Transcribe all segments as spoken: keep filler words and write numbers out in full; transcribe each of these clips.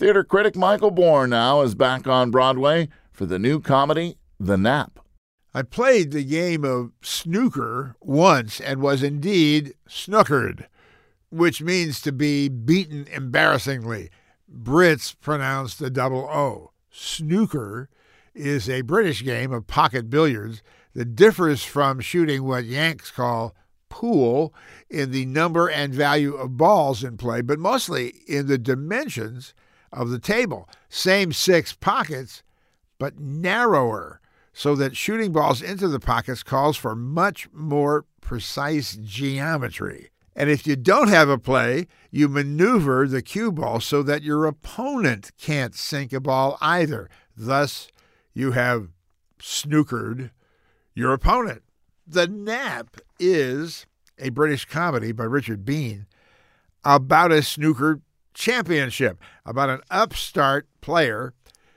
Theater critic Michael Bourne now is back on Broadway for the new comedy, The Nap. I played the game of snooker once and was indeed snookered, which means to be beaten embarrassingly. Brits pronounce the double O. Snooker is a British game of pocket billiards that differs from shooting what Yanks call pool in the number and value of balls in play, but mostly in the dimensions of the table. Same six pockets, but narrower, so that shooting balls into the pockets calls for much more precise geometry. And if you don't have a play, you maneuver the cue ball so that your opponent can't sink a ball either. Thus, you have snookered your opponent. The Nap is a British comedy by Richard Bean about a snooker championship, about an upstart player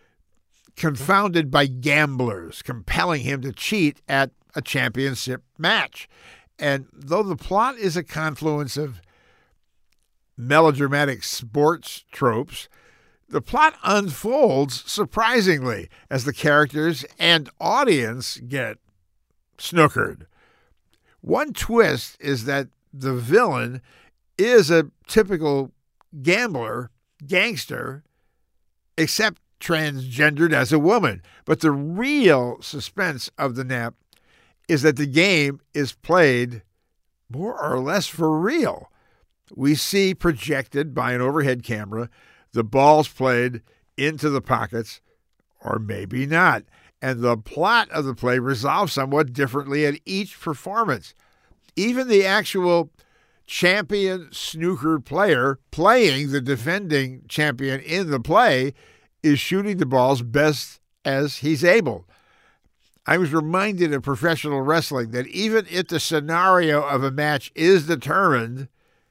confounded by gamblers, compelling him to cheat at a championship match. And though the plot is a confluence of melodramatic sports tropes, the plot unfolds surprisingly as the characters and audience get snookered. One twist is that the villain is a typical gambler, gangster, except transgendered as a woman. But the real suspense of The Nap is that the game is played more or less for real. We see projected by an overhead camera the balls played into the pockets, or maybe not. And the plot of the play resolves somewhat differently at each performance. Even the actual champion snooker player playing the defending champion in the play is shooting the balls best as he's able. I was reminded of professional wrestling that even if the scenario of a match is determined,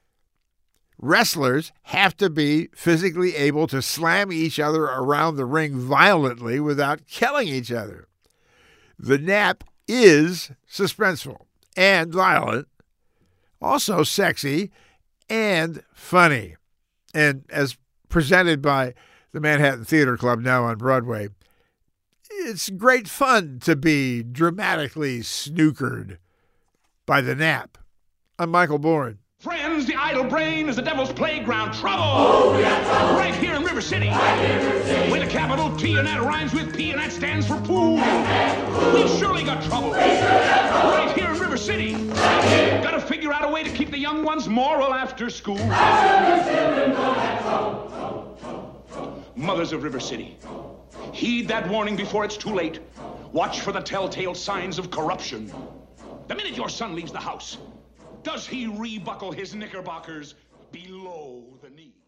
wrestlers have to be physically able to slam each other around the ring violently without killing each other. The Nap is suspenseful and violent, also sexy and funny. And as presented by the Manhattan Theater Club, now on Broadway, it's great fun to be dramatically snookered by The Nap. I'm Michael Bourne. Friends, the idle brain is the devil's playground. Trouble! Oh, we got trouble! Right here in River City. Right here in River City. With a capital T, and that rhymes with P, and that stands for pool. We've surely got trouble. We surely got trouble. Right here in River City. Right here. Gotta figure out a way to keep the young ones moral after school. Mothers of River City, heed that warning before it's too late. Watch for the telltale signs of corruption. The minute your son leaves the house, does he rebuckle his knickerbockers below the knee?